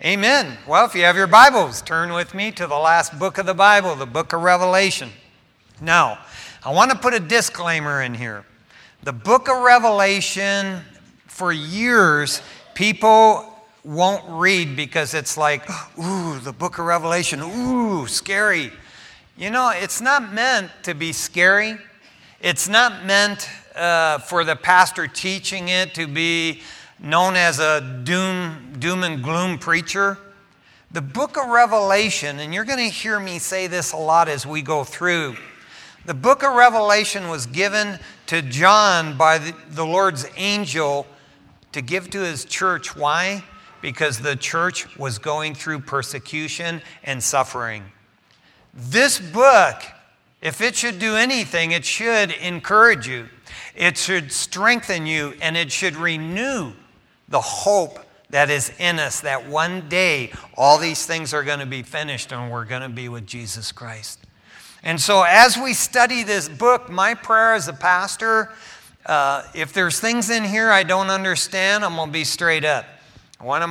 Amen. Well, if you have your Bibles, turn with me to the last book of the Bible, the book of Revelation. Now, I want to put a disclaimer in here. The book of Revelation, for years, people won't read because it's like, ooh, the book of Revelation, ooh, scary. You know, it's not meant to be scary. It's not meant for the pastor teaching it to be known as a doom and gloom preacher. The book of Revelation, and you're going to hear me say this a lot as we go through, the book of Revelation was given to John by the Lord's angel to give to his church. Why? Because the church was going through persecution and suffering. This book, if it should do anything, it should encourage you. It should strengthen you, and it should renew the hope that is in us, that one day all these things are going to be finished and we're going to be with Jesus Christ. And so as we study this book, my prayer as a pastor, if there's things in here I don't understand, I'm going to be straight up. One of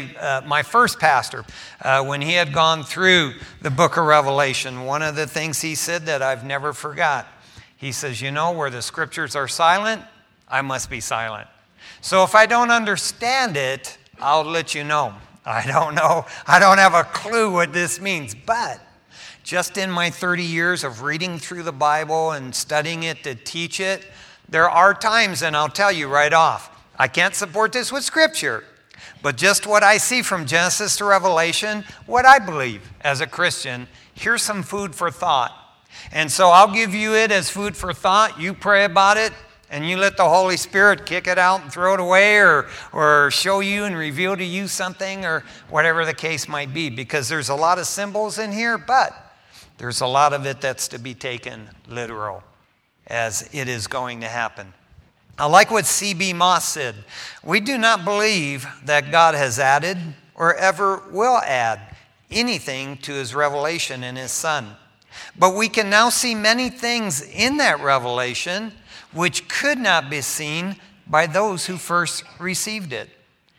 my first pastor, when he had gone through the book of Revelation, one of the things he said that I've never forgot, he says, you know, where the scriptures are silent, I must be silent. So if I don't understand it, I'll let you know. I don't know. I don't have a clue what this means. But just in my 30 years of reading through the Bible and studying it to teach it, there are times, and I'll tell you right off, I can't support this with Scripture. But just what I see from Genesis to Revelation, what I believe as a Christian, here's some food for thought. And so I'll give you it as food for thought. You pray about it. And you let the Holy Spirit kick it out and throw it away or show you and reveal to you something or whatever the case might be. Because there's a lot of symbols in here, but there's a lot of it that's to be taken literal as it is going to happen. I like what C.B. Moss said. We do not believe that God has added or ever will add anything to his revelation in his Son. But we can now see many things in that revelation which could not be seen by those who first received it.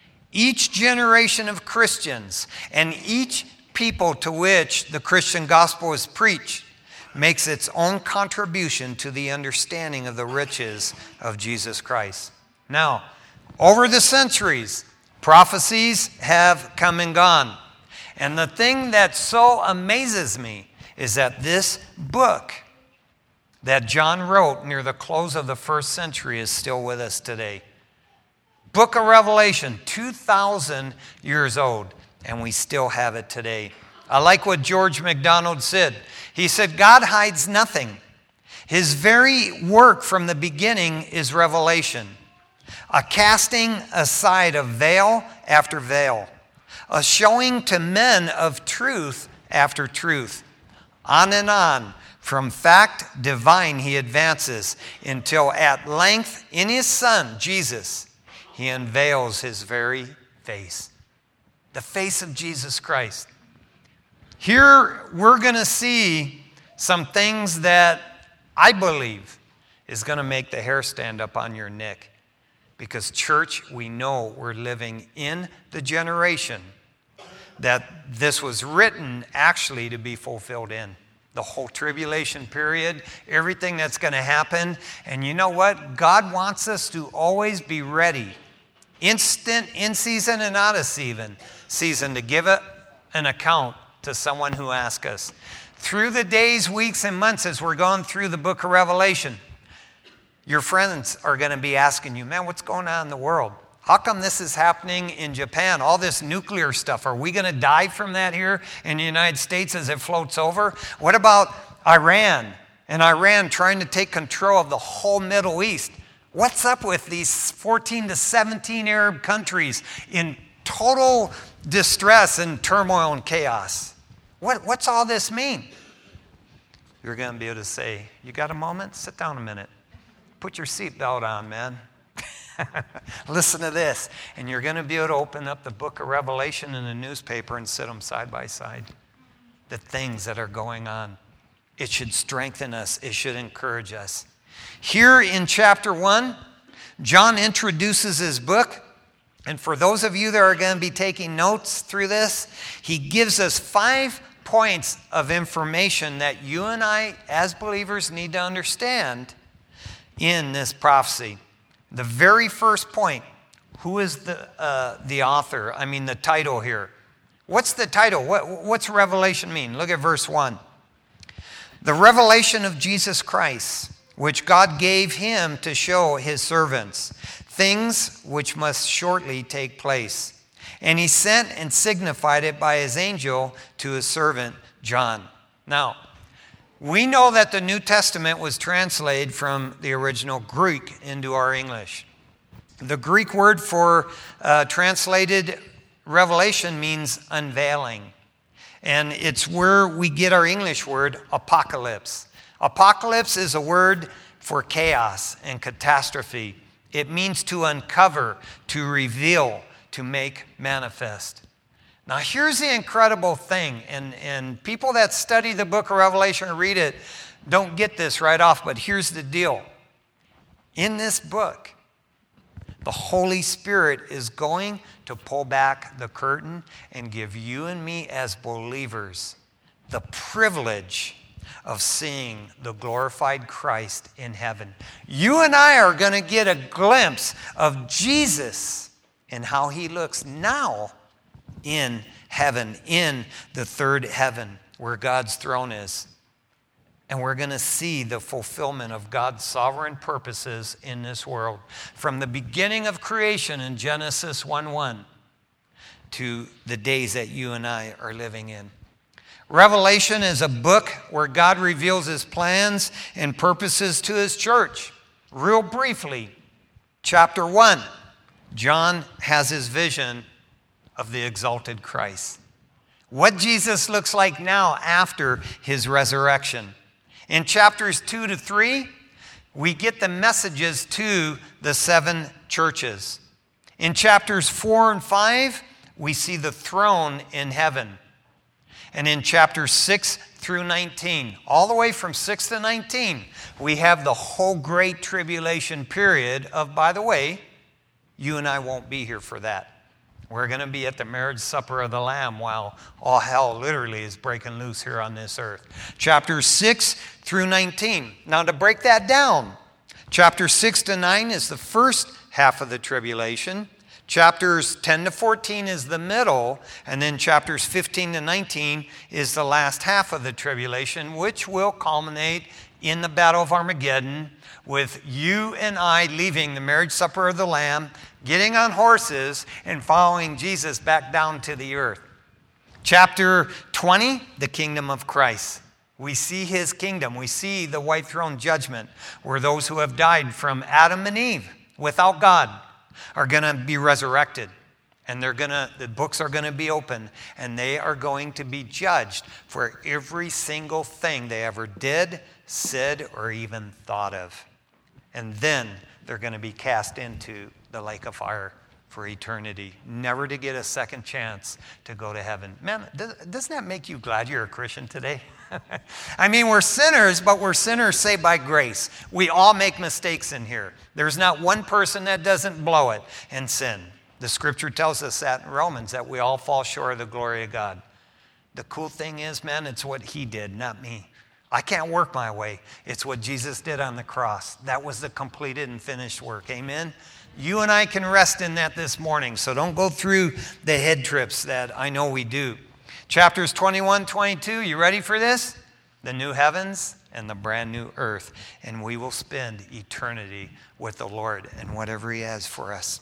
Each generation of Christians and each people to which the Christian gospel is preached makes its own contribution to the understanding of the riches of Jesus Christ. Now, over the centuries, prophecies have come and gone. And the thing that so amazes me is that this book that John wrote near the close of the first century is still with us today. Book of Revelation, 2,000 years old, and we still have it today. I like what George MacDonald said. He said, God hides nothing. His very work from the beginning is revelation, a casting aside of veil after veil, a showing to men of truth after truth. On and on, from fact divine he advances until at length in his Son, Jesus, he unveils his very face. The face of Jesus Christ. Here we're going to see some things that I believe is going to make the hair stand up on your neck. Because church, we know we're living in the generation that this was written actually to be fulfilled in. The whole tribulation period, everything that's going to happen. And you know what? God wants us to always be ready. Instant, in season and out of season to give an account to someone who asks us. Through the days, weeks, and months as we're going through the book of Revelation, your friends are going to be asking you, man, what's going on in the world? How come this is happening in Japan? All this nuclear stuff. Are we going to die from that here in the United States as it floats over? What about Iran? And Iran trying to take control of the whole Middle East. What's up with these 14 to 17 Arab countries in total distress and turmoil and chaos? What's all this mean? You're going to be able to say, you got a moment? Sit down a minute. Put your seatbelt on, man. Listen to this. And you're going to be able to open up the book of Revelation in the newspaper and sit them side by side. The things that are going on. It should strengthen us. It should encourage us. Here in chapter 1, John introduces his book And for those of you that are going to be taking notes through this, he gives us 5 points of information that you and I, as believers, need to understand in this prophecy. The very first point, who is the author? I mean, the title here. What's the title? What's Revelation mean? Look at verse 1. The revelation of Jesus Christ, which God gave him to show his servants, things which must shortly take place. And he sent and signified it by his angel to his servant John. Now, we know that the New Testament was translated from the original Greek into our English. The Greek word for translated revelation means unveiling. And it's where we get our English word apocalypse. Apocalypse is a word for chaos and catastrophe. It means to uncover, to reveal, to make manifest. Now here's the incredible thing, and people that study the book of Revelation or read it don't get this right off, but here's the deal. In this book, the Holy Spirit is going to pull back the curtain and give you and me as believers the privilege of seeing the glorified Christ in heaven. You and I are going to get a glimpse of Jesus and how he looks now in heaven, in the third heaven where God's throne is. And we're going to see the fulfillment of God's sovereign purposes in this world. From the beginning of creation in Genesis 1:1 to the days that you and I are living in. Revelation is a book where God reveals his plans and purposes to his church. Real briefly, chapter 1, John has his vision of the exalted Christ. What Jesus looks like now after his resurrection. In chapters 2 to 3, we get the messages to the 7 churches. In chapters 4 and 5, we see the throne in heaven. And in chapters 6 through 19, all the way from 6 to 19, we have the whole great tribulation period of, by the way, you and I won't be here for that. We're going to be at the marriage supper of the Lamb while all hell literally is breaking loose here on this earth. Chapters 6 through 19. Now to break that down, chapter 6 to 9 is the first half of the tribulation. Chapters 10 to 14 is the middle. And then chapters 15 to 19 is the last half of the tribulation, which will culminate in the Battle of Armageddon with you and I leaving the marriage supper of the Lamb, getting on horses and following Jesus back down to the earth. Chapter 20, the kingdom of Christ. We see his kingdom. We see the white throne judgment where those who have died from Adam and Eve without God are going to be resurrected. And the books are going to be open. And they are going to be judged for every single thing they ever did, said, or even thought of. And then they're going to be cast into the lake of fire for eternity, never to get a second chance to go to heaven. Man, doesn't that make you glad you're a Christian today? I mean, we're sinners, but we're sinners saved by grace. We all make mistakes in here. There's not one person that doesn't blow it and sin. The scripture tells us that in Romans, that we all fall short of the glory of God. The cool thing is, man, it's what he did, not me. I can't work my way. It's what Jesus did on the cross. That was the completed and finished work. Amen? You and I can rest in that this morning, so don't go through the head trips that I know we do. Chapters 21, 22, you ready for this? The new heavens and the brand new earth, and we will spend eternity with the Lord and whatever he has for us.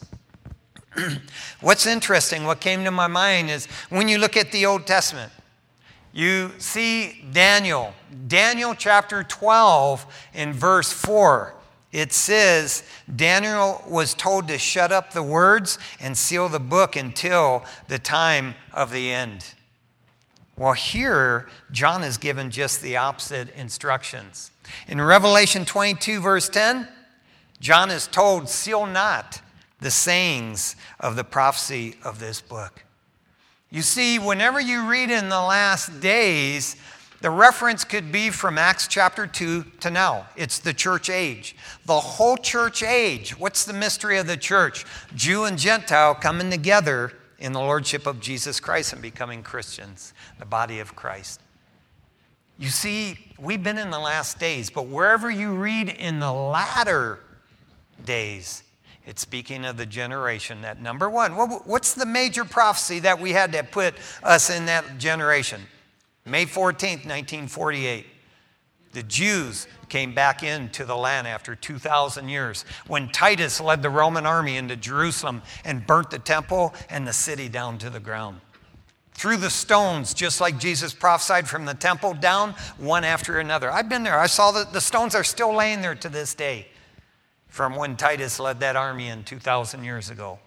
What's interesting, what came to my mind is when you look at the Old Testament, you see Daniel chapter 12 in verse 4. It says, Daniel was told to shut up the words and seal the book until the time of the end. Well, here, John is given just the opposite instructions. In Revelation 22, verse 10, John is told, seal not the sayings of the prophecy of this book. You see, whenever you read in the last days, The reference could be from Acts chapter 2 to now. It's the church age. The whole church age. What's the mystery of the church? Jew and Gentile coming together in the lordship of Jesus Christ and becoming Christians, the body of Christ. You see, we've been in the last days, but wherever you read in the latter days, it's speaking of the generation that, number one, what's the major prophecy that we had that put us in that generation? May 14th, 1948. The Jews came back into the land after 2,000 years when Titus led the Roman army into Jerusalem and burnt the temple and the city down to the ground. Threw the stones, just like Jesus prophesied, from the temple down, one after another. I've been there. I saw that the stones are still laying there to this day from when Titus led that army in 2,000 years ago.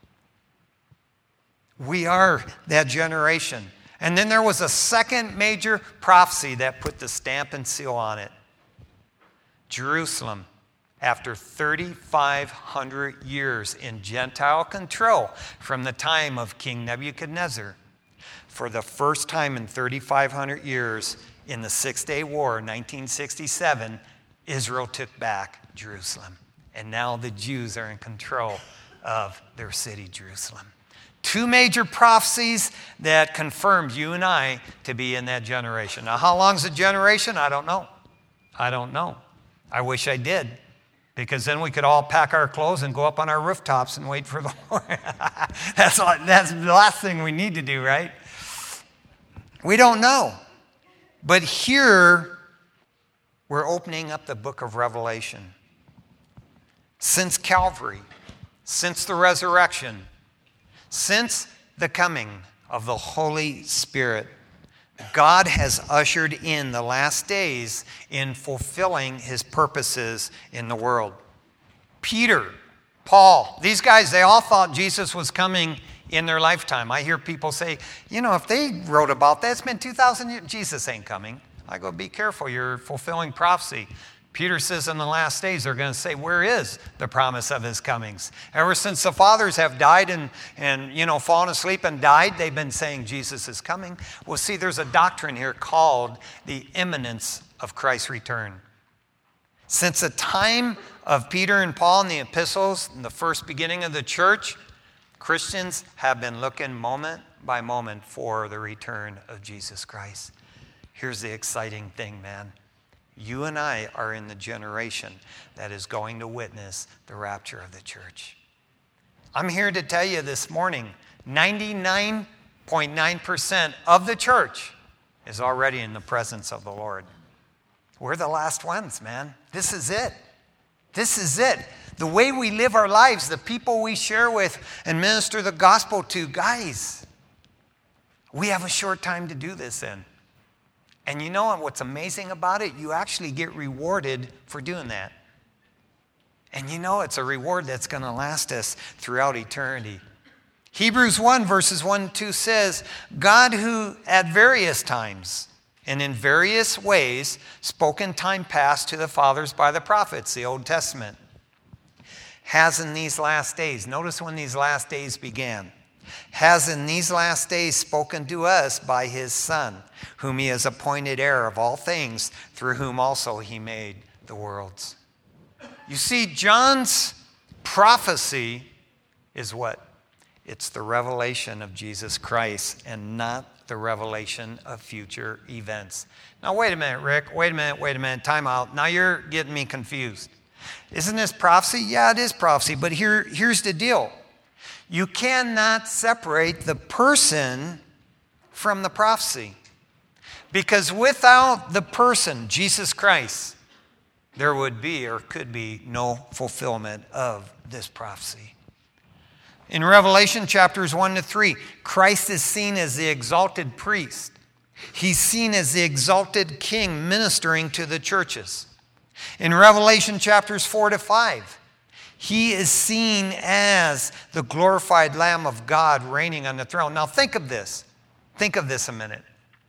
We are that generation. And then there was a second major prophecy that put the stamp and seal on it. Jerusalem, after 3,500 years in Gentile control from the time of King Nebuchadnezzar, for the first time in 3,500 years in the Six-Day War, 1967, Israel took back Jerusalem. And now the Jews are in control of their city, Jerusalem. Two major prophecies that confirmed you and I to be in that generation. Now, how long's a generation? I don't know. I wish I did, because then we could all pack our clothes and go up on our rooftops and wait for the Lord. That's the last thing we need to do, right? We don't know. But here, we're opening up the book of Revelation. Since Calvary, since the resurrection, since the coming of the Holy Spirit, God has ushered in the last days in fulfilling his purposes in the world. Peter, Paul, these guys, they all thought Jesus was coming in their lifetime. I hear people say, if they wrote about that, it's been 2,000 years, Jesus ain't coming. I go, be careful, you're fulfilling prophecy. Peter says in the last days, they're going to say, where is the promise of his comings? Ever since the fathers have died and fallen asleep and died, they've been saying Jesus is coming. Well, see, there's a doctrine here called the imminence of Christ's return. Since the time of Peter and Paul in the epistles, in the first beginning of the church, Christians have been looking moment by moment for the return of Jesus Christ. Here's the exciting thing, man. You and I are in the generation that is going to witness the rapture of the church. I'm here to tell you this morning, 99.9% of the church is already in the presence of the Lord. We're the last ones, man. This is it. This is it. The way we live our lives, the people we share with and minister the gospel to, guys, we have a short time to do this in. And you know what's amazing about it? You actually get rewarded for doing that. And it's a reward that's going to last us throughout eternity. Hebrews 1 verses 1 and 2 says, God who at various times and in various ways spoke in time past to the fathers by the prophets, the Old Testament, has in these last days, notice when these last days began, has in these last days spoken to us by his Son, whom he has appointed heir of all things, through whom also he made the worlds. You see, John's prophecy is what? It's the revelation of Jesus Christ and not the revelation of future events. Now, wait a minute, Rick. Wait a minute. Time out. Now you're getting me confused. Isn't this prophecy? Yeah, it is prophecy. But here's the deal. You cannot separate the person from the prophecy. Because without the person, Jesus Christ, there would be or could be no fulfillment of this prophecy. In Revelation chapters 1 to 3, Christ is seen as the exalted priest. He's seen as the exalted king ministering to the churches. In Revelation chapters 4 to 5, he is seen as the glorified Lamb of God reigning on the throne. Now think of this. Think of this a minute.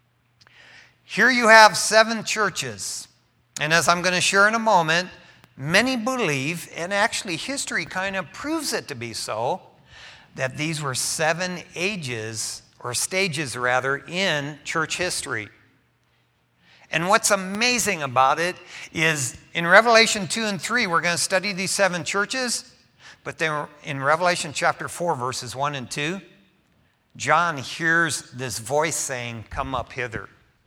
Here you have 7 churches. And as I'm going to share in a moment, many believe, and actually history kind of proves it to be so, that these were 7 ages, or stages rather, in church history. And what's amazing about it is in Revelation 2 and 3, we're going to study these 7 churches. But then in Revelation chapter 4, verses 1 and 2, John hears this voice saying, "Come up hither."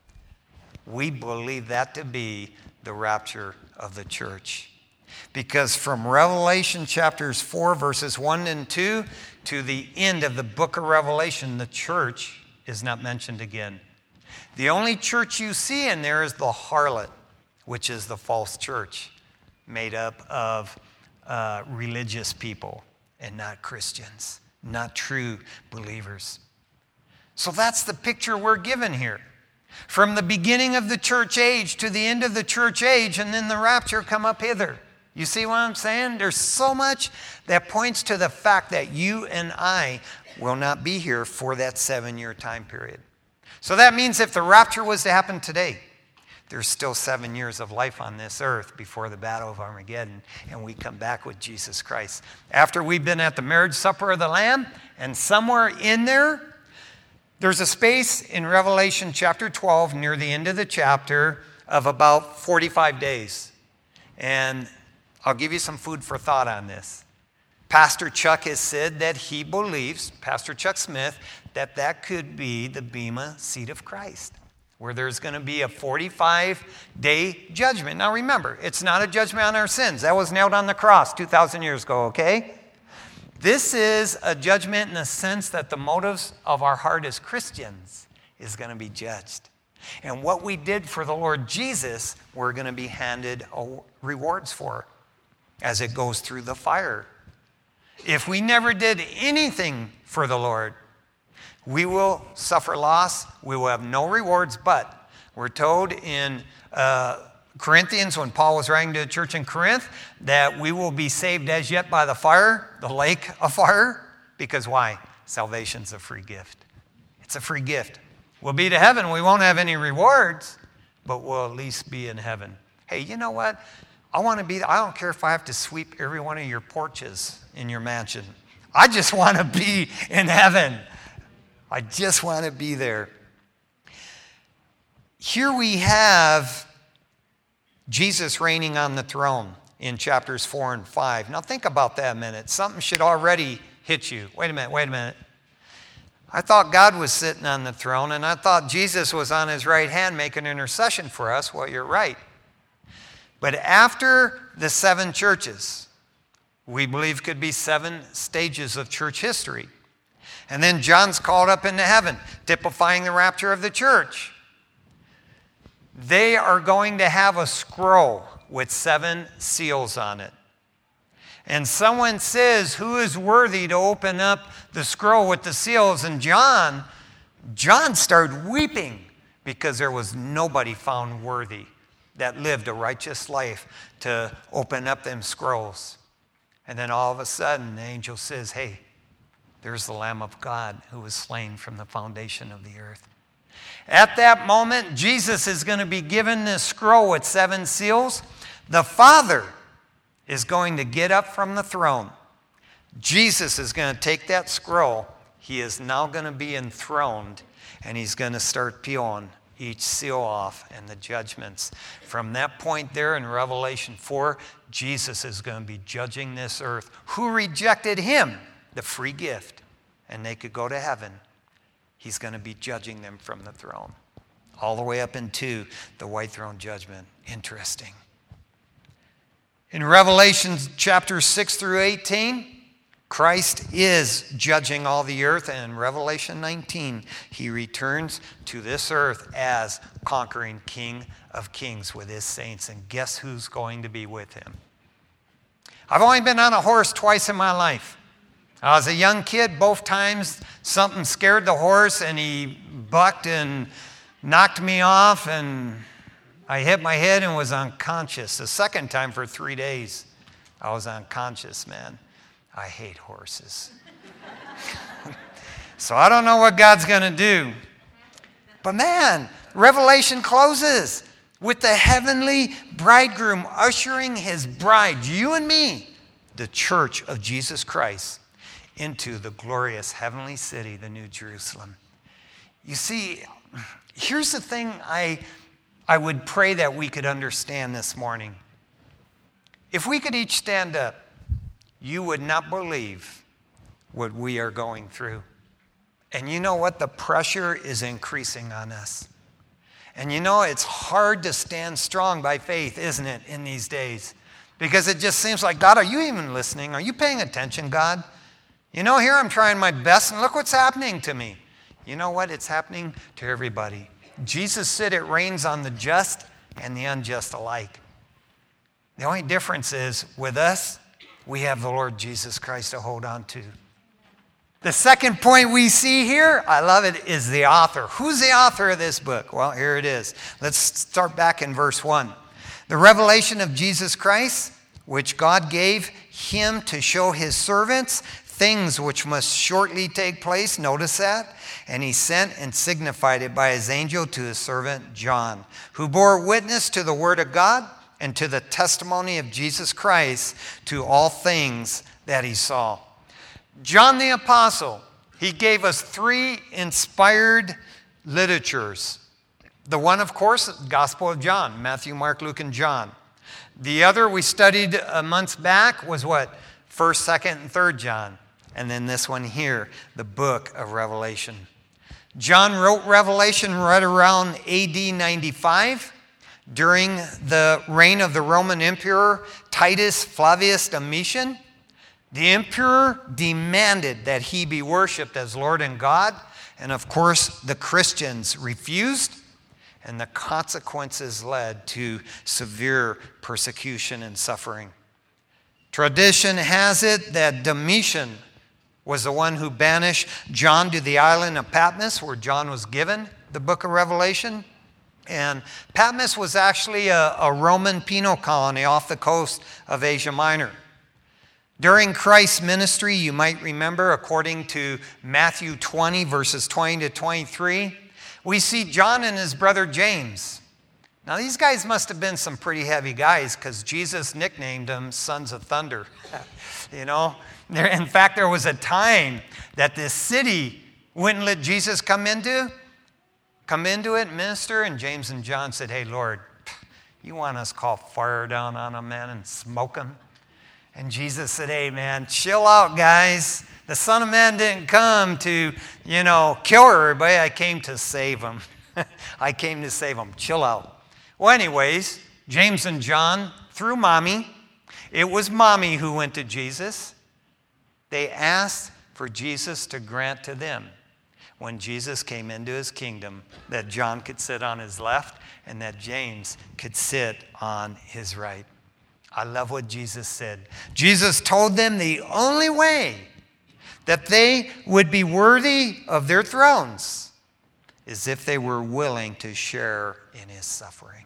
We believe that to be the rapture of the church. Because from Revelation chapters 4, verses 1 and 2 to the end of the book of Revelation, the church is not mentioned again. The only church you see in there is the harlot, which is the false church, made up of religious people and not Christians, not true believers. So that's the picture we're given here. From the beginning of the church age to the end of the church age, and then the rapture, come up hither. You see what I'm saying? There's so much that points to the fact that you and I will not be here for that 7-year time period. So that means if the rapture was to happen today, there's still 7 years of life on this earth before the battle of Armageddon, and we come back with Jesus Christ. After we've been at the marriage supper of the Lamb, and somewhere in there, there's a space in Revelation chapter 12, near the end of the chapter, of about 45 days. And I'll give you some food for thought on this. Pastor Chuck has said that he believes, Pastor Chuck Smith, that could be the Bema seat of Christ, where there's going to be a 45-day judgment. Now remember, it's not a judgment on our sins. That was nailed on the cross 2,000 years ago, okay? This is a judgment in the sense that the motives of our heart as Christians is going to be judged. And what we did for the Lord Jesus, we're going to be handed rewards for as it goes through the fire. If we never did anything for the Lord, we will suffer loss. We will have no rewards, but we're told in Corinthians, when Paul was writing to the church in Corinth, that we will be saved as yet by the fire, the lake of fire. Because why? Salvation's a free gift. It's a free gift. We'll be to heaven. We won't have any rewards, but we'll at least be in heaven. Hey, you know what? I want to be, I don't care if I have to sweep every one of your porches in your mansion. I just want to be in heaven. I just want to be there. Here we have Jesus reigning on the throne in chapters 4 and 5. Now think about that a minute. Something should already hit you. Wait a minute. I thought God was sitting on the throne, and I thought Jesus was on his right hand making intercession for us. Well, you're right. But after the 7 churches, we believe could be 7 stages of church history. And then John's called up into heaven, typifying the rapture of the church. They are going to have a scroll with 7 seals on it. And someone says, who is worthy to open up the scroll with the seals? And John started weeping because there was nobody found worthy that lived a righteous life to open up them scrolls. And then all of a sudden, the angel says, hey, there's the Lamb of God who was slain from the foundation of the earth. At that moment, Jesus is going to be given this scroll with 7 seals. The Father is going to get up from the throne. Jesus is going to take that scroll. He is now going to be enthroned, and he's going to start peeling each seal off and the judgments. From that point there in Revelation 4, Jesus is going to be judging this earth. Who rejected him? The free gift. And they could go to heaven. He's going to be judging them from the throne. All the way up into the white throne judgment. Interesting. In Revelation chapter 6 through 18, Christ is judging all the earth, and in Revelation 19, he returns to this earth as conquering King of Kings with his saints. And guess who's going to be with him? I've only been on a horse twice in my life. I was a young kid. Both times something scared the horse, and he bucked and knocked me off, and I hit my head and was unconscious. The second time for 3 days, I was unconscious, man. I hate horses. So I don't know what God's going to do. But man, Revelation closes with the heavenly bridegroom ushering his bride, you and me, the church of Jesus Christ, into the glorious heavenly city, the New Jerusalem. You see, here's the thing I I would pray that we could understand this morning. If we could each stand up, you would not believe what we are going through. And you know what? The pressure is increasing on us. And you know, it's hard to stand strong by faith, isn't it, in these days? Because it just seems like, God, are you even listening? Are you paying attention, God? You know, here I'm trying my best, and look what's happening to me. You know what? It's happening to everybody. Jesus said it rains on the just and the unjust alike. The only difference is, with us, we have the Lord Jesus Christ to hold on to. The second point we see here, I love it, is the author. Who's the author of this book? Well, here it is. Let's start back in verse 1. The revelation of Jesus Christ, which God gave him to show his servants things which must shortly take place. Notice that. And he sent and signified it by his angel to his servant John, who bore witness to the word of God and to the testimony of Jesus Christ, to all things that he saw. John the Apostle, he gave us 3 inspired literatures. The one, of course, Gospel of John, Matthew, Mark, Luke, and John. The other we studied months back was what? 1st, 2nd, and 3rd John. And then this one here, the book of Revelation. John wrote Revelation right around AD 95 during the reign of the Roman Emperor Titus Flavius Domitian. The emperor demanded that he be worshipped as Lord and God. And of course, the Christians refused. And the consequences led to severe persecution and suffering. Tradition has it that Domitian was the one who banished John to the island of Patmos, where John was given the book of Revelation. And Patmos was actually a Roman penal colony off the coast of Asia Minor. During Christ's ministry, you might remember, according to Matthew 20, verses 20 to 23, we see John and his brother James. Now, these guys must have been some pretty heavy guys, because Jesus nicknamed them Sons of Thunder. You know, in fact, there was a time that this city wouldn't let Jesus come into it, minister, and James and John said, hey, Lord, you want us to call fire down on them, man, and smoke them? And Jesus said, hey, man, chill out, guys. The Son of Man didn't come to, kill everybody. I came to save them. I came to save them. Chill out. Well, anyways, James and John, through Mommy, it was Mommy who went to Jesus. They asked for Jesus to grant to them, when Jesus came into his kingdom, that John could sit on his left and that James could sit on his right. I love what Jesus said. Jesus told them the only way that they would be worthy of their thrones is if they were willing to share in his suffering.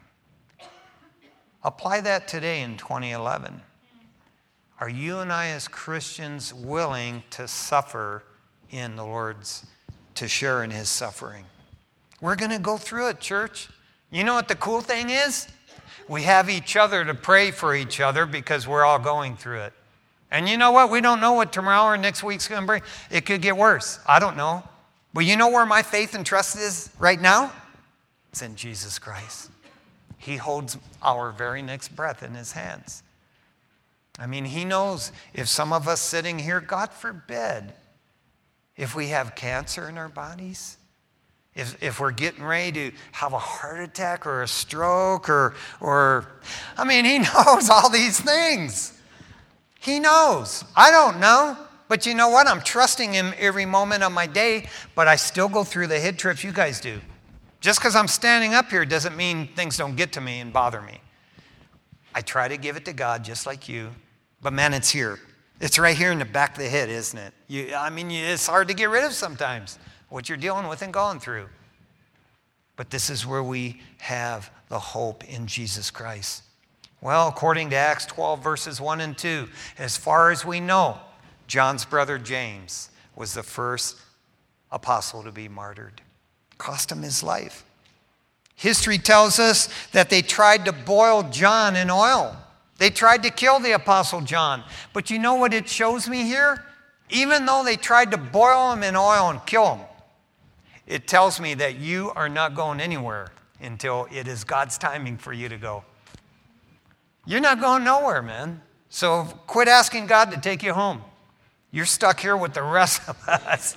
Apply that today in 2011. Are you and I as Christians willing to suffer in the Lord's, to share in his suffering? We're going to go through it, church. You know what the cool thing is? We have each other to pray for each other, because we're all going through it. And you know what? We don't know what tomorrow or next week's going to bring. It could get worse. I don't know. But you know where my faith and trust is right now? It's in Jesus Christ. He holds our very next breath in his hands. I mean, he knows if some of us sitting here, God forbid, if we have cancer in our bodies, if we're getting ready to have a heart attack or a stroke or I mean, he knows all these things. He knows. I don't know. But you know what? I'm trusting him every moment of my day, but I still go through the head trips you guys do. Just because I'm standing up here doesn't mean things don't get to me and bother me. I try to give it to God just like you, but man, it's here. It's right here in the back of the head, isn't it? It's hard to get rid of sometimes, what you're dealing with and going through. But this is where we have the hope in Jesus Christ. Well, according to Acts 12, verses 1 and 2, as far as we know, John's brother James was the first apostle to be martyred. Cost him his life. History tells us that they tried to boil John in oil. They tried to kill the apostle John. But you know what it shows me here? Even though they tried to boil him in oil and kill him, it tells me that you are not going anywhere until it is God's timing for you to go. You're not going nowhere, man. So quit asking God to take you home. You're stuck here with the rest of us.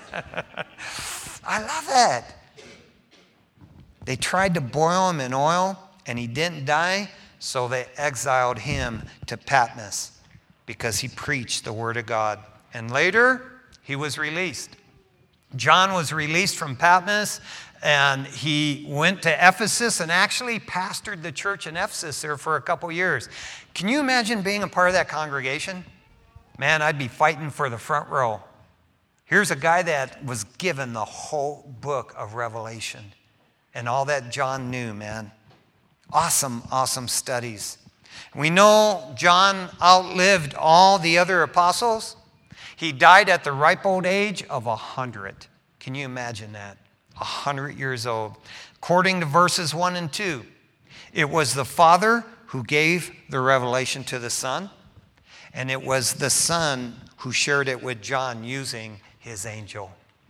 I love that. They tried to boil him in oil, and he didn't die, so they exiled him to Patmos because he preached the word of God. And later, he was released. John was released from Patmos, and he went to Ephesus and actually pastored the church in Ephesus there for a couple years. Can you imagine being a part of that congregation? Man, I'd be fighting for the front row. Here's a guy that was given the whole book of Revelation and all that John knew, man. Awesome, awesome studies. We know John outlived all the other apostles. He died at the ripe old age of 100. Can you imagine that? 100 years old. According to verses 1 and 2, it was the Father who gave the revelation to the Son, and it was the Son who shared it with John using his angel.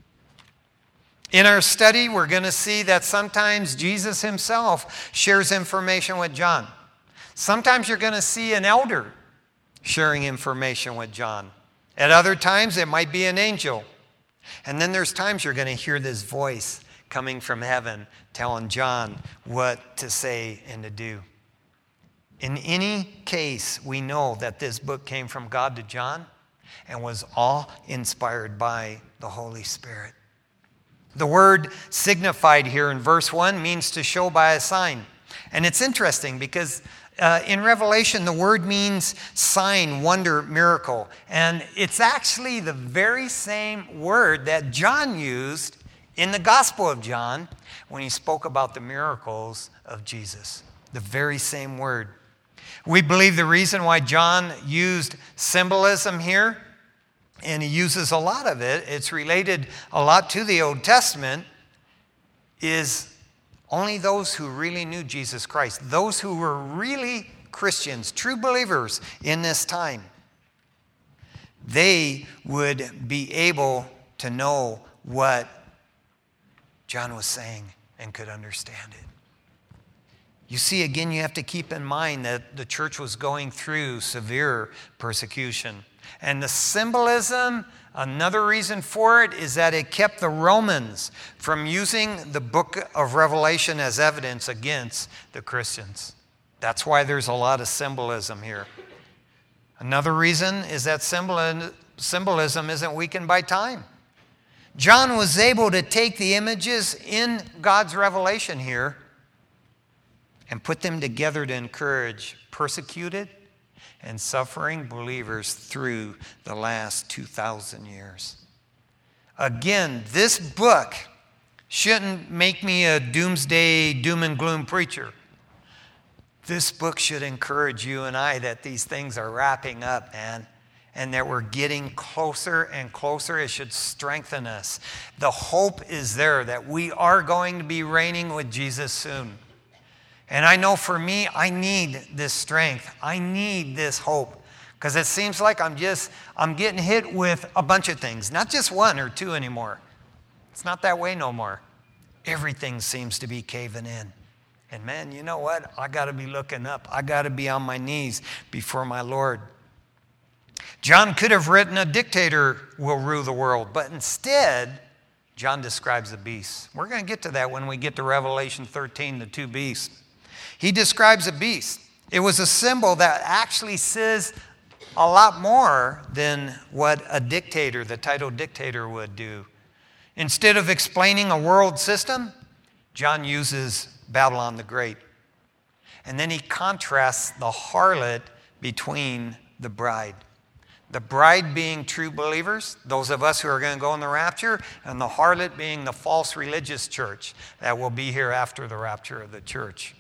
In our study, we're going to see that sometimes Jesus himself shares information with John. Sometimes you're going to see an elder sharing information with John. At other times, it might be an angel. And then there's times you're going to hear this voice coming from heaven telling John what to say and to do. In any case, we know that this book came from God to John and was all inspired by the Holy Spirit. The word signified here in verse 1 means to show by a sign. And it's interesting because in Revelation, the word means sign, wonder, miracle. And it's actually the very same word that John used in the Gospel of John when he spoke about the miracles of Jesus. The very same word. We believe the reason why John used symbolism here, and he uses a lot of it, it's related a lot to the Old Testament, is only those who really knew Jesus Christ, those who were really Christians, true believers in this time, they would be able to know what John was saying and could understand it. You see, again, you have to keep in mind that the church was going through severe persecution. And the symbolism, another reason for it, is that it kept the Romans from using the book of Revelation as evidence against the Christians. That's why there's a lot of symbolism here. Another reason is that symbolism isn't weakened by time. John was able to take the images in God's revelation here and put them together to encourage persecuted and suffering believers through the last 2,000 years. Again, this book shouldn't make me a doomsday, doom and gloom preacher. This book should encourage you and I that these things are wrapping up, man, and that we're getting closer and closer. It should strengthen us. The hope is there that we are going to be reigning with Jesus soon. And I know for me, I need this strength. I need this hope. Because it seems like I'm getting hit with a bunch of things. Not just one or two anymore. It's not that way no more. Everything seems to be caving in. And man, you know what? I got to be looking up. I got to be on my knees before my Lord. John could have written a dictator will rule the world. But instead, John describes a beast. We're going to get to that when we get to Revelation 13, the two beasts. He describes a beast. It was a symbol that actually says a lot more than what a dictator, the title dictator, would do. Instead of explaining a world system, John uses Babylon the Great. And then he contrasts the harlot between the bride. The bride being true believers, those of us who are going to go in the rapture, and the harlot being the false religious church that will be here after the rapture of the church.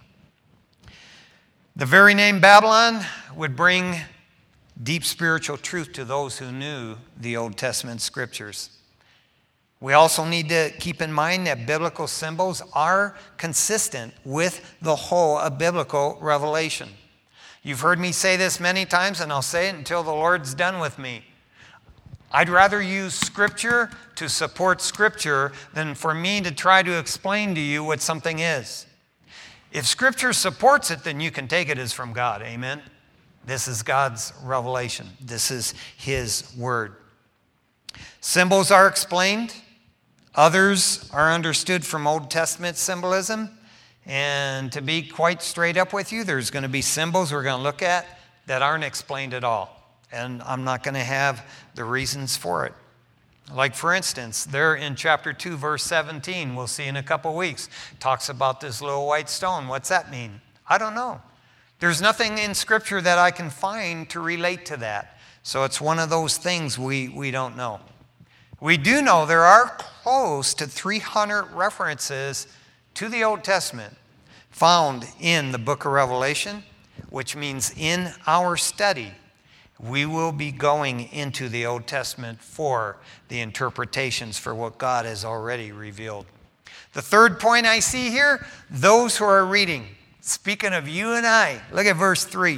The very name Babylon would bring deep spiritual truth to those who knew the Old Testament scriptures. We also need to keep in mind that biblical symbols are consistent with the whole of biblical revelation. You've heard me say this many times, and I'll say it until the Lord's done with me. I'd rather use Scripture to support Scripture than for me to try to explain to you what something is. If Scripture supports it, then you can take it as from God. Amen? This is God's revelation. This is His Word. Symbols are explained. Others are understood from Old Testament symbolism. And to be quite straight up with you, there's going to be symbols we're going to look at that aren't explained at all. And I'm not going to have the reasons for it. Like, for instance, there in chapter 2, verse 17, we'll see in a couple weeks, talks about this little white stone. What's that mean? I don't know. There's nothing in Scripture that I can find to relate to that. So it's one of those things we don't know. We do know there are close to 300 references to the Old Testament found in the book of Revelation, which means in our study, we will be going into the Old Testament for the interpretations for what God has already revealed. The third point I see here, those who are reading. Speaking of you and I, look at verse 3.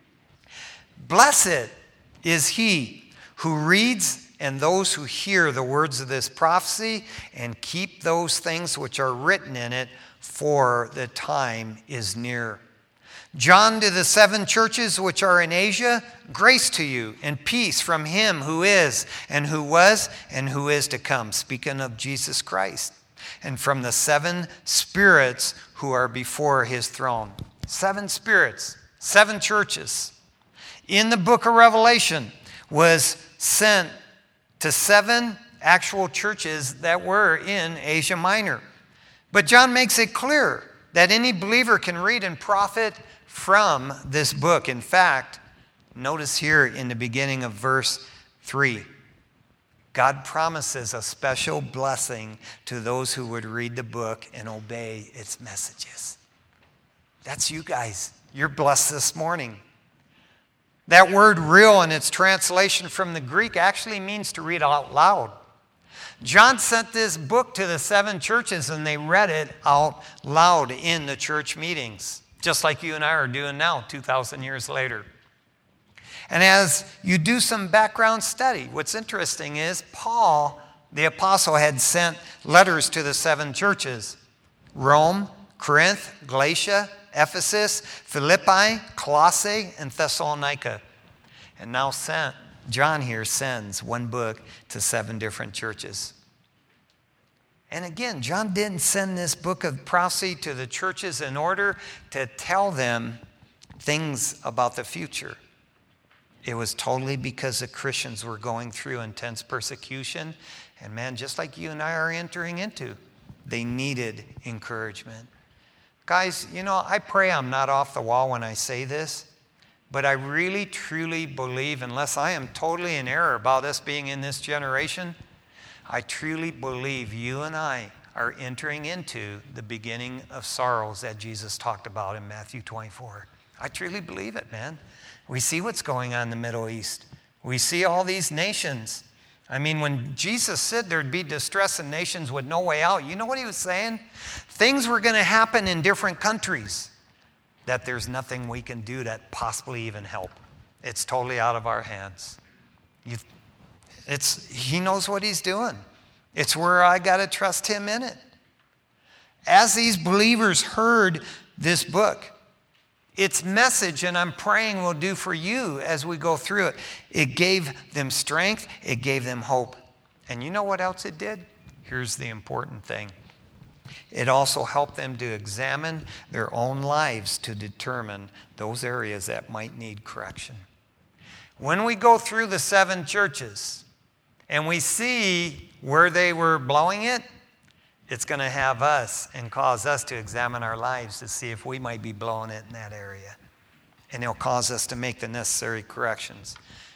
Blessed is he who reads and those who hear the words of this prophecy and keep those things which are written in it, for the time is near. John, to the 7 churches which are in Asia, grace to you and peace from him who is and who was and who is to come. Speaking of Jesus Christ. And from the 7 spirits who are before his throne. 7 spirits, 7 churches. In the book of Revelation was sent to 7 actual churches that were in Asia Minor. But John makes it clear that any believer can read and profit from this book. In fact, notice here in the beginning of verse 3, God promises a special blessing to those who would read the book and obey its messages. That's you guys. You're blessed this morning. That word real in its translation from the Greek actually means to read out loud. John sent this book to the 7 churches and they read it out loud in the church meetings, just like you and I are doing now 2,000 years later. And as you do some background study, what's interesting is Paul, the apostle, had sent letters to the 7 churches: Rome, Corinth, Galatia, Ephesus, Philippi, Colossae, and Thessalonica. And now John here sends one book to 7 different churches. And again, John didn't send this book of prophecy to the churches in order to tell them things about the future. It was totally because the Christians were going through intense persecution. And man, just like you and I are entering into, they needed encouragement. Guys, I pray I'm not off the wall when I say this, but I really, truly believe, unless I am totally in error about us being in this generation, I truly believe you and I are entering into the beginning of sorrows that Jesus talked about in Matthew 24. I truly believe it, man. We see what's going on in the Middle East. We see all these nations. I mean, when Jesus said there'd be distress in nations with no way out, you know what he was saying? Things were going to happen in different countries that there's nothing we can do to possibly even help. It's totally out of our hands. He knows what he's doing. It's where I got to trust him in it. As these believers heard this book, its message, and I'm praying will do for you as we go through it, it gave them strength, it gave them hope. And you know what else it did? Here's the important thing. It also helped them to examine their own lives to determine those areas that might need correction. When we go through the 7 churches and we see where they were blowing it, it's going to have us and cause us to examine our lives to see if we might be blowing it in that area. And it'll cause us to make the necessary corrections.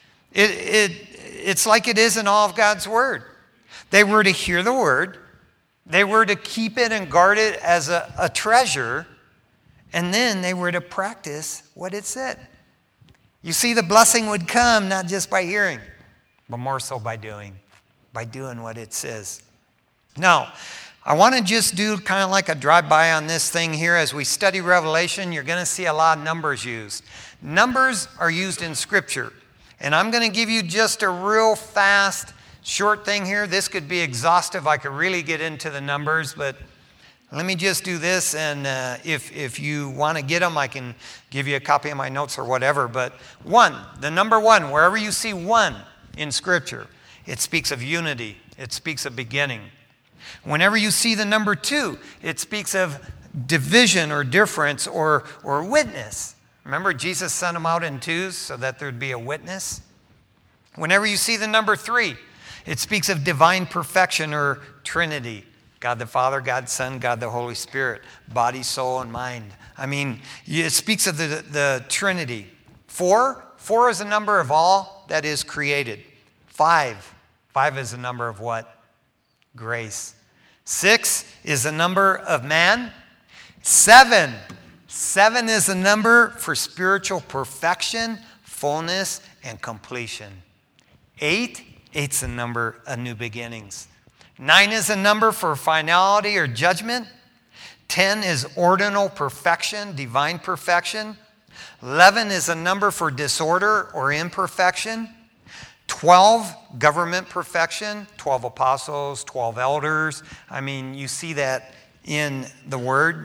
It's like it is in all of God's Word. They were to hear the Word. They were to keep it and guard it as a treasure. And then they were to practice what it said. You see, the blessing would come not just by hearing, but more so by doing what it says. Now, I want to just do kind of like a drive-by on this thing here. As we study Revelation, you're going to see a lot of numbers used. Numbers are used in Scripture. And I'm going to give you just a real fast, short thing here. This could be exhaustive. I could really get into the numbers, but Let me just do this, and if you want to get them, I can give you a copy of my notes or whatever. But one, the number one, wherever you see one in Scripture, it speaks of unity. It speaks of beginning. Whenever you see the number two, it speaks of division or difference or witness. Remember, Jesus sent them out in twos so that there'd be a witness. Whenever you see the number three, it speaks of divine perfection or Trinity. God the Father, God the Son, God the Holy Spirit, body, soul, and mind. I mean, it speaks of the Trinity. Four is a number of all that is created. Five is a number of what? Grace. 6 is a number of man. 7 is a number for spiritual perfection, fullness, and completion. 8's a number of new beginnings. 9 is a number for finality or judgment. 10 is ordinal perfection, divine perfection. 11 is a number for disorder or imperfection. 12, government perfection. 12 apostles, 12 elders. I mean, you see that in the Word.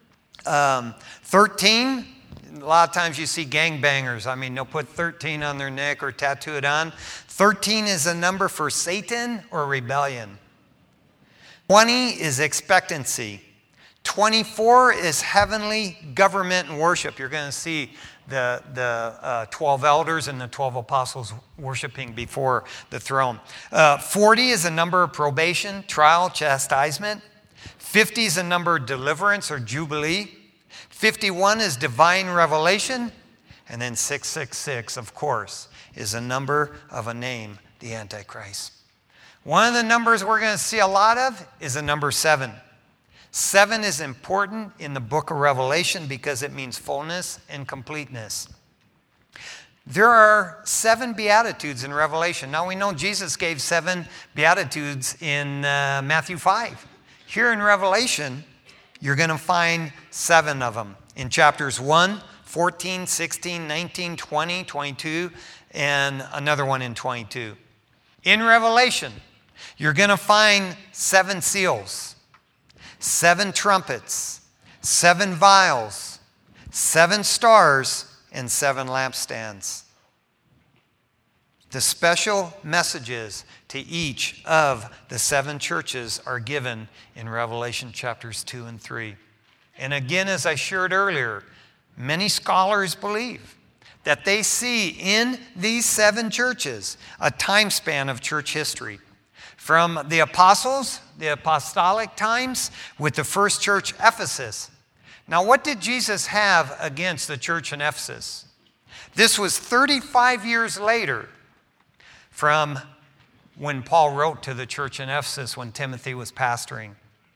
13, a lot of times you see gangbangers. I mean, they'll put 13 on their neck or tattoo it on. 13 is a number for Satan or rebellion. 20 is expectancy. 24 is heavenly government and worship. You're going to see the 12 elders and the 12 apostles worshiping before the throne. 40 is a number of probation, trial, chastisement. 50 is a number of deliverance or jubilee. 51 is divine revelation. And then 666, of course, is a number of a name, the Antichrist. One of the numbers we're going to see a lot of is the number 7. 7 is important in the book of Revelation because it means fullness and completeness. There are 7 Beatitudes in Revelation. Now we know Jesus gave 7 Beatitudes in Matthew 5. Here in Revelation, you're going to find 7 of them in chapters 1, 14, 16, 19, 20, 22, and another one in 22. In Revelation, you're going to find 7 seals, 7 trumpets, 7 vials, 7 stars, and 7 lampstands. The special messages to each of the 7 churches are given in Revelation chapters 2 and 3. And again, as I shared earlier, many scholars believe that they see in these 7 churches a time span of church history. From the apostles, the apostolic times, with the first church, Ephesus. Now, what did Jesus have against the church in Ephesus? This was 35 years later from when Paul wrote to the church in Ephesus when Timothy was pastoring.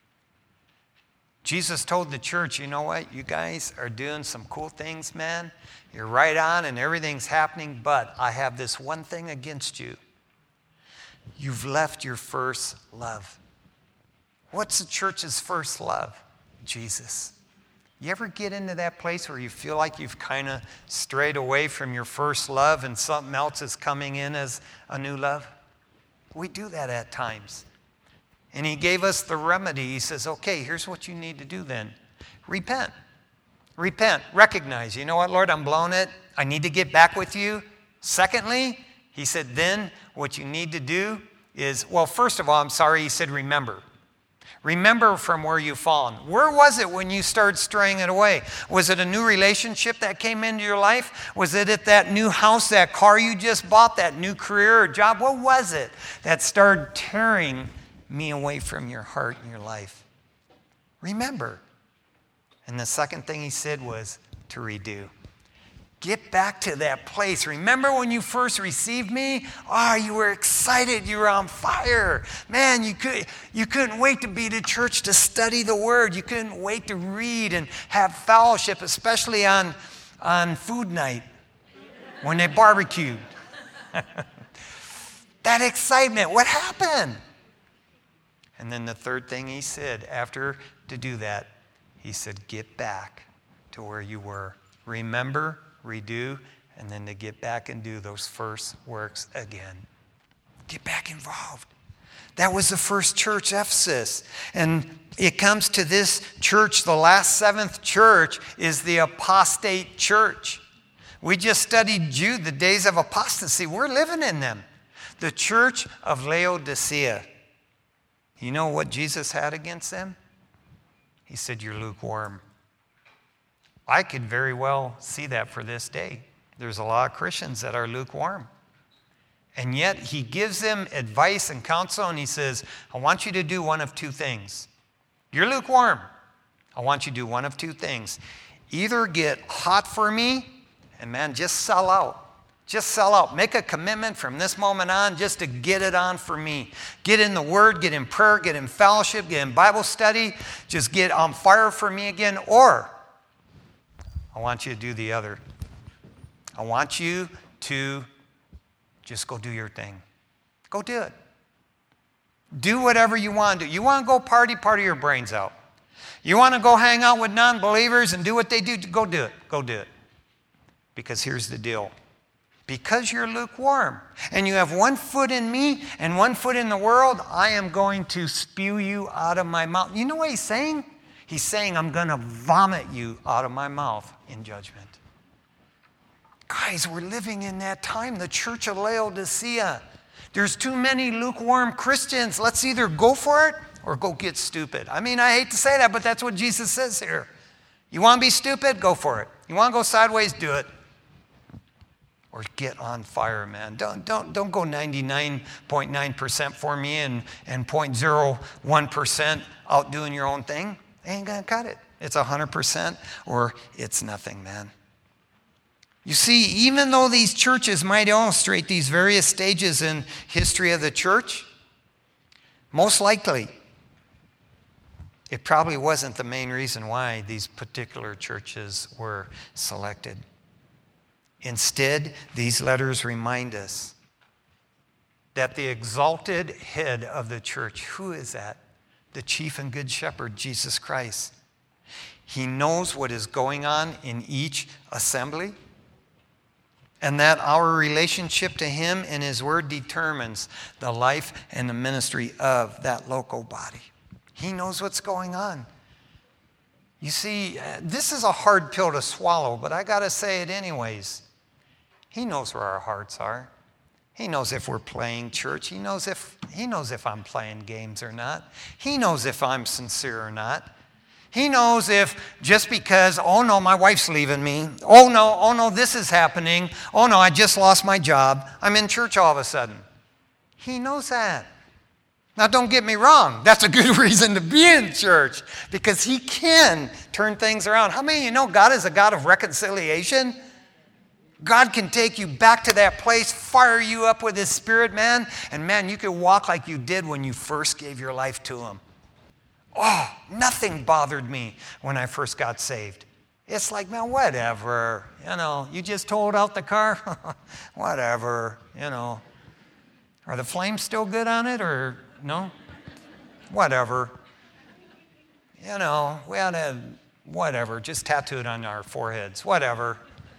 Jesus told the church, you know what? You guys are doing some cool things, man. You're right on and everything's happening, but I have this one thing against you. You've left your first love. What's the church's first love? Jesus. You ever get into that place where you feel like you've kind of strayed away from your first love and something else is coming in as a new love? We do that at times. And he gave us the remedy. He says, okay, here's what you need to do then. Repent. Repent. Recognize, you know what, Lord, I'm blowing it. I need to get back with you. Secondly, he said, then what you need to do is, well, first of all, I'm sorry, he said, remember. Remember from where you've fallen. Where was it when you started straying it away? Was it a new relationship that came into your life? Was it at that new house, that car you just bought, that new career or job? What was it that started tearing me away from your heart and your life? Remember. And the second thing he said was to redo. Get back to that place. Remember when you first received me? Oh, you were excited. You were on fire. Man, you couldn't wait to be to church to study the Word. You couldn't wait to read and have fellowship, especially on food night when they barbecued. That excitement, what happened? And then the third thing he said after to do that, he said, get back to where you were. Remember, redo, and then to get back and do those first works again. Get back involved. That was the first church, Ephesus. And it comes to this church, the last seventh church is the apostate church. We just studied Jude, the days of apostasy. We're living in them. The church of Laodicea. You know what Jesus had against them? He said, you're lukewarm. I could very well see that for this day. There's a lot of Christians that are lukewarm. And yet he gives them advice and counsel, and he says, I want you to do one of two things. You're lukewarm. I want you to do one of two things. Either get hot for me, and man, just sell out. Just sell out. Make a commitment from this moment on just to get it on for me. Get in the Word, get in prayer, get in fellowship, get in Bible study. Just get on fire for me again. Or I want you to do the other. I want you to just go do your thing. Go do it. Do whatever you want to do. You want to go party your brains out. You want to go hang out with non-believers and do what they do, go do it. Go do it. Because here's the deal. Because you're lukewarm and you have one foot in me and one foot in the world, I am going to spew you out of my mouth. You know what he's saying? He's saying, I'm going to vomit you out of my mouth in judgment. Guys, we're living in that time, the church of Laodicea. There's too many lukewarm Christians. Let's either go for it or go get stupid. I mean, I hate to say that, but that's what Jesus says here. You want to be stupid? Go for it. You want to go sideways? Do it. Or get on fire, man. Don't go 99.9% for me and 0.01% out doing your own thing. They ain't going to cut it. It's 100% or it's nothing, man. You see, even though these churches might illustrate these various stages in history of the church, most likely, it probably wasn't the main reason why these particular churches were selected. Instead, these letters remind us that the exalted head of the church, who is that? The chief and good shepherd, Jesus Christ. He knows what is going on in each assembly, and that our relationship to him and his word determines the life and the ministry of that local body. He knows what's going on. You see, this is a hard pill to swallow, but I got to say it anyways. He knows where our hearts are. He knows if we're playing church. He knows if I'm playing games or not. He knows if I'm sincere or not. He knows if just because, oh no, my wife's leaving me. Oh no, this is happening. Oh no, I just lost my job. I'm in church all of a sudden. He knows that. Now don't get me wrong. That's a good reason to be in church because he can turn things around. How many of you know God is a God of reconciliation? God can take you back to that place, fire you up with his spirit, man. And man, you can walk like you did when you first gave your life to him. Oh, nothing bothered me when I first got saved. It's like, man, whatever. You just totaled out the car? Whatever, Are the flames still good on it or no? Whatever. We ought to, whatever, just tattoo it on our foreheads. Whatever.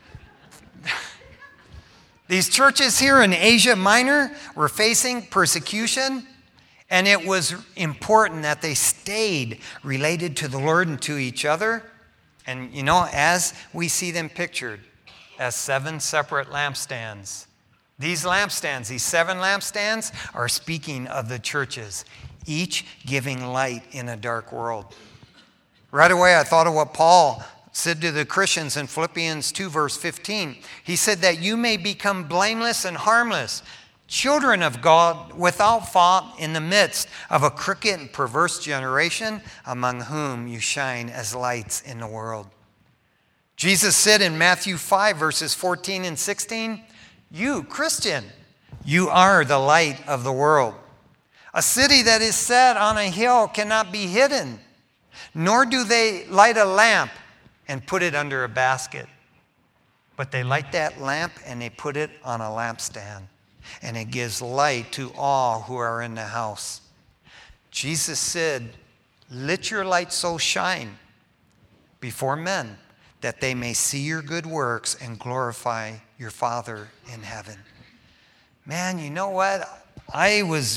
These churches here in Asia Minor were facing persecution. And it was important that they stayed related to the Lord and to each other. And, as we see them pictured as 7 separate lampstands. These lampstands, these 7 lampstands, are speaking of the churches, each giving light in a dark world. Right away, I thought of what Paul said to the Christians in Philippians 2, verse 15. He said that you may become blameless and harmless, children of God without fault in the midst of a crooked and perverse generation among whom you shine as lights in the world. Jesus said in Matthew 5, verses 14 and 16, you, Christian, you are the light of the world. A city that is set on a hill cannot be hidden, nor do they light a lamp and put it under a basket. But they light that lamp and they put it on a lampstand. And it gives light to all who are in the house. Jesus said, let your light so shine before men that they may see your good works and glorify your Father in heaven. Man, you know what? I was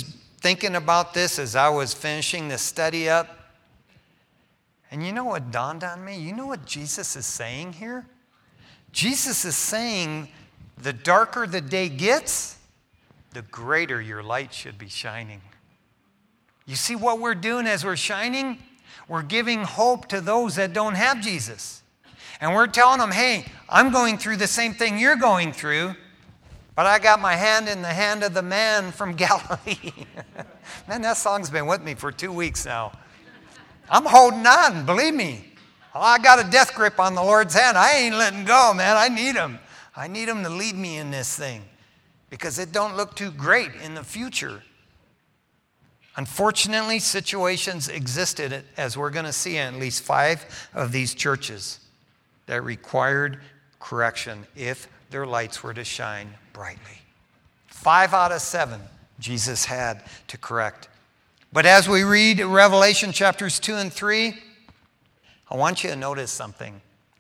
thinking about this as I was finishing this study up. And you know what dawned on me? You know what Jesus is saying here? Jesus is saying the darker the day gets, the greater your light should be shining. You see what we're doing as we're shining? We're giving hope to those that don't have Jesus. And we're telling them, hey, I'm going through the same thing you're going through, but I got my hand in the hand of the man from Galilee. Man, that song's been with me for 2 weeks now. I'm holding on, believe me. I got a death grip on the Lord's hand. I ain't letting go, man. I need him. I need him to lead me in this thing because it don't look too great in the future. Unfortunately, situations existed, as we're going to see, in at least 5 of these churches that required correction if their lights were to shine brightly. 5 out of 7 Jesus had to correct. But as we read Revelation chapters 2 and 3, I want you to notice something.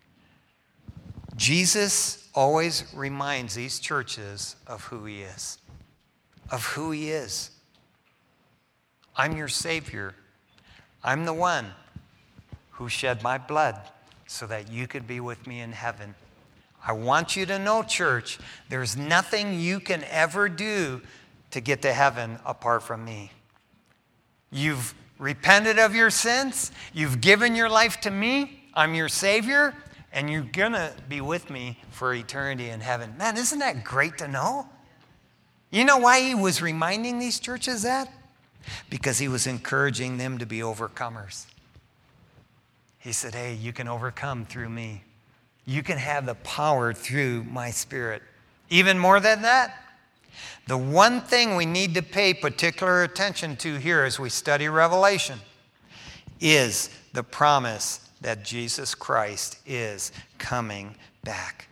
Jesus always reminds these churches of who he is. Of who he is. I'm your Savior. I'm the one who shed my blood so that you could be with me in heaven. I want you to know, church, there's nothing you can ever do to get to heaven apart from me. You've repented of your sins. You've given your life to me. I'm your Savior. And you're going to be with me for eternity in heaven. Man, isn't that great to know? You know why he was reminding these churches that? Because he was encouraging them to be overcomers. He said, hey, you can overcome through me. You can have the power through my Spirit. Even more than that, the one thing we need to pay particular attention to here as we study Revelation is the promise that Jesus Christ is coming back.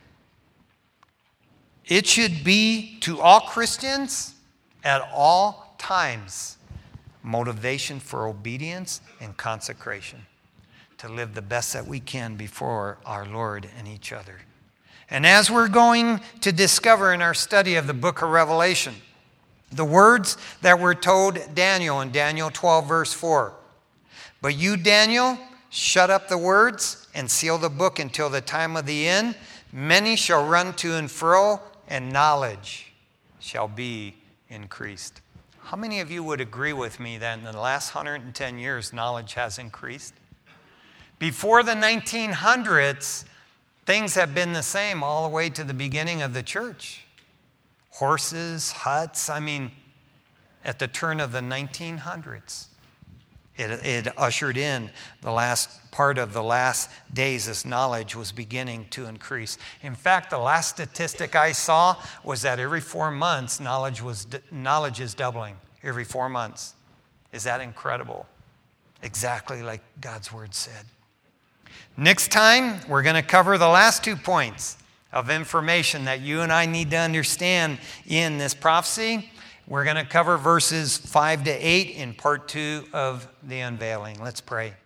It should be to all Christians at all times motivation for obedience and consecration to live the best that we can before our Lord and each other. And as we're going to discover in our study of the book of Revelation, the words that were told Daniel in Daniel 12, verse 4. But you, Daniel, shut up the words and seal the book until the time of the end. Many shall run to and fro, and knowledge shall be increased. How many of you would agree with me that in the last 110 years, knowledge has increased? Before the 1900s, things have been the same all the way to the beginning of the church. Horses, huts, at the turn of the 1900s. It ushered in the last part of the last days as knowledge was beginning to increase. In fact, the last statistic I saw was that every 4 months, knowledge is doubling. Every 4 months. Is that incredible? Exactly like God's word said. Next time, we're going to cover the last 2 points of information that you and I need to understand in this prophecy. We're going to cover verses 5 to 8 in part 2 of the unveiling. Let's pray.